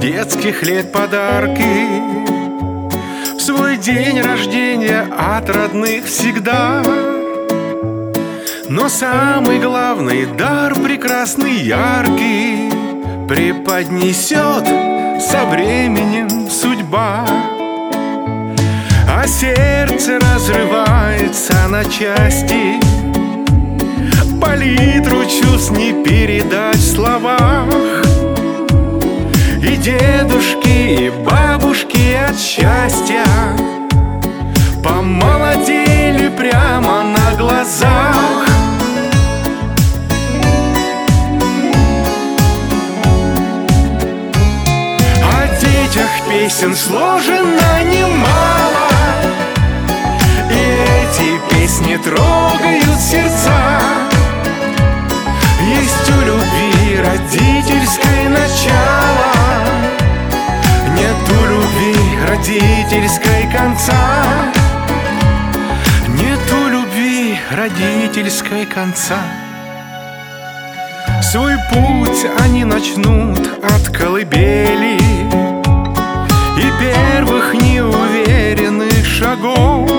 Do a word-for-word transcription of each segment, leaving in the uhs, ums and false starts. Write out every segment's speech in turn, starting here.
детских лет подарки, в свой день рождения от родных всегда. Но самый главный дар, прекрасный, яркий, преподнесет со временем судьба. А сердце разрывается на части, палитру чувств не передать в словах. И дедушки, и бабушки от счастья помолодели прямо на глазах. О детях песен сложено немало, и эти песни трогают сердца. Есть у любви родительской начало, нет у любви родительской конца. Нет у любви родительской конца. Свой путь они начнут от колыбели и первых неуверенных шагов.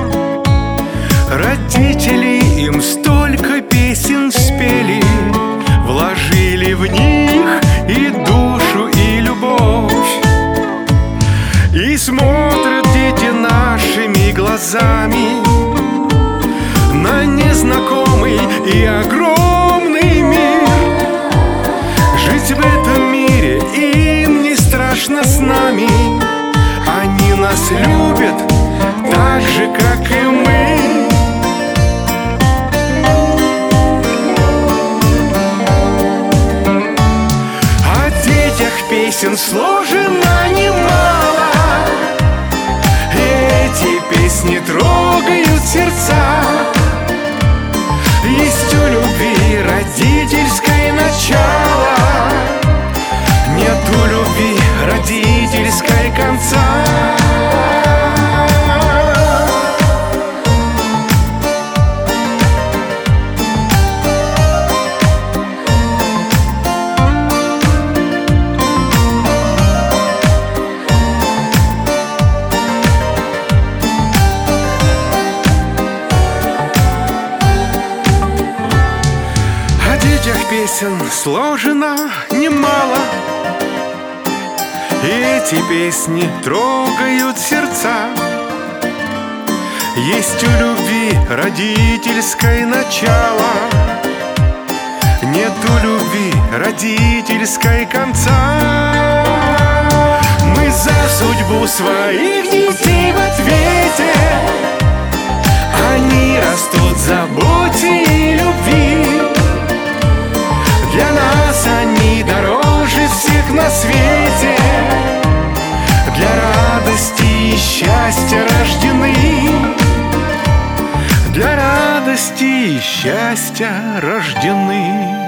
Родители им столько песен спели, вложили в них и душу, и любовь. И смотрят дети нашими глазами на незнакомый и огромный мир. Жить в этом мире им не страшно с нами. Они нас любят так же, как и мы. О детях песен сложено немало, эти песни трогают сердца. Есть у любви родительское начало, нет у любви родительской конца. Песен сложено немало, и эти песни трогают сердца. Есть у любви родительское начало, нет у любви родительской конца. Мы за судьбу своих детей в ответе, они растут в заботе и любви. Для нас они дороже всех на свете, для радости и счастья рождены, для радости и счастья рождены.